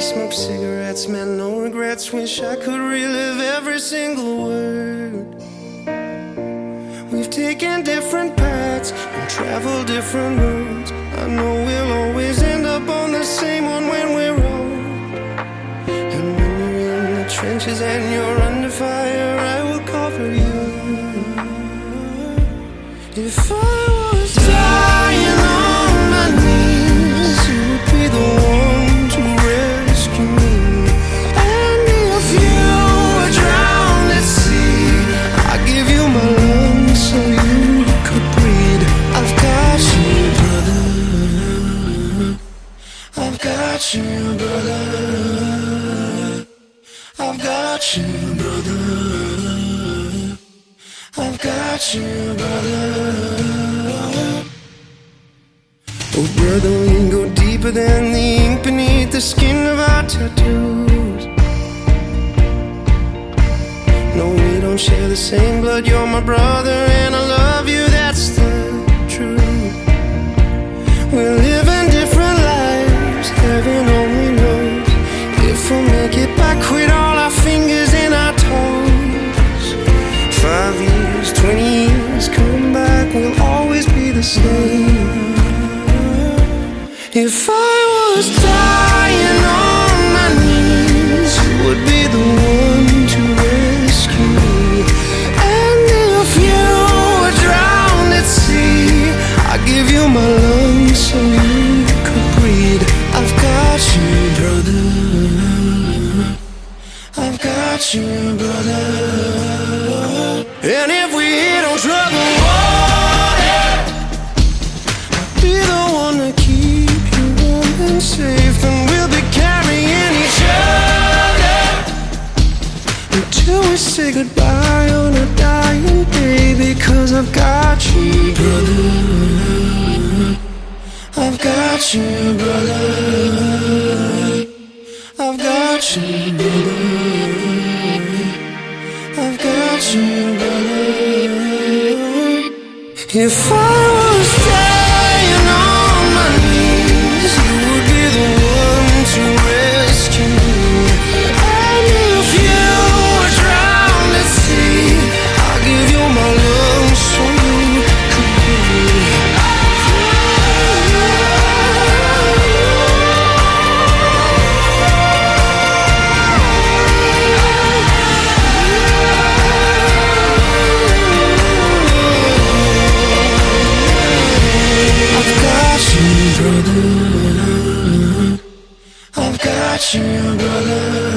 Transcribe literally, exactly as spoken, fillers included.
smoke cigarettes, man, no regrets. Wish I could relive every single word. We've taken different paths and traveled different roads. I know we'll always end up on the same one when we're old. And when you're in the trenches and you're under fire, I will cover you. If I was dying on my knees, you would be the one to rescue me. And if you were drowned at sea, I'd give you my lungs so you could breathe. I've got you, brother. I've got you, brother. I've got you, brother. I've got you, brother. Oh, brother, we go deeper than the ink beneath the skin of our tattoos. No, we don't share the same blood. You're my brother and I love you, that's the truth. We're living different lives, heaven only knows if we'll make it back with all our fingers and our toes. Five years, twenty years, come back, we'll always be the same. If I was dying on my knees, you would be the one to rescue me. And if you were drowned at sea, I'd give you my lungs so you could breathe. I've got you, brother. I've got you, brother. And if we hit on trouble water, I'll be the one to keep you warm and safe. And we'll be carrying each other until we say goodbye on a dying day. Because I've got you, brother. I've got you, brother. I've got you, brother. I've got you, brother. If I was dying on my knees, you would be the one to rescue me. And if you were drowned at sea, I'll give you my lungs so you could breathe. Brother, I've got you, brother.